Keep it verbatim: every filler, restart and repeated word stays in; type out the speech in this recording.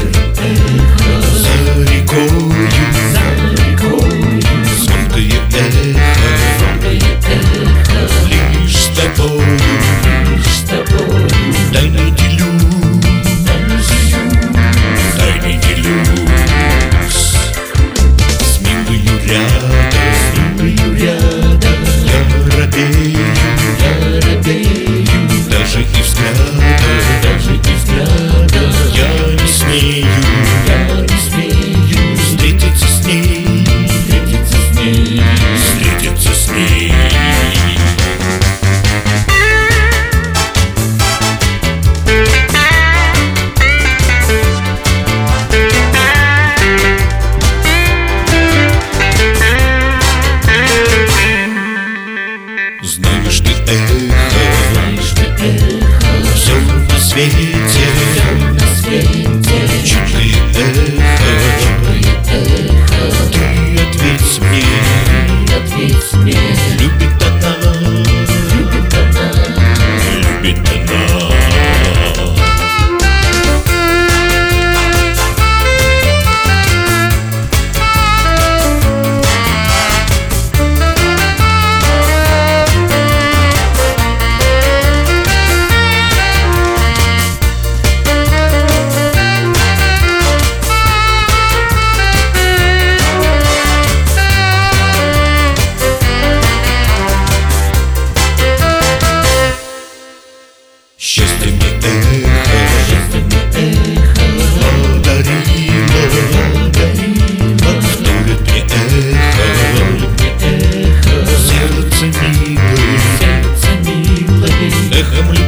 За рекою, за рекою, звонкое эхо, лишь с тобою, лишь с тобою, тайны делюсь, тайны делюсь, с милою рядом, с милою рядом, я робею, я робею, даже и взгляда, даже и взгляда, я не смею, я не смею встретиться с ней, встретиться с ней, встретиться с ней. Знаешь ты эхо, знаешь ты эхо, все на свете, все на свете, чуткое эхо, эхо, ты ответь мне, ты ответь мне, любит она, любит она, любит она. Счастье мне эхо, счастье мне эхо подарило, подарило, вторит мне эхо, эхо, сердце милое, сердце милое, эхом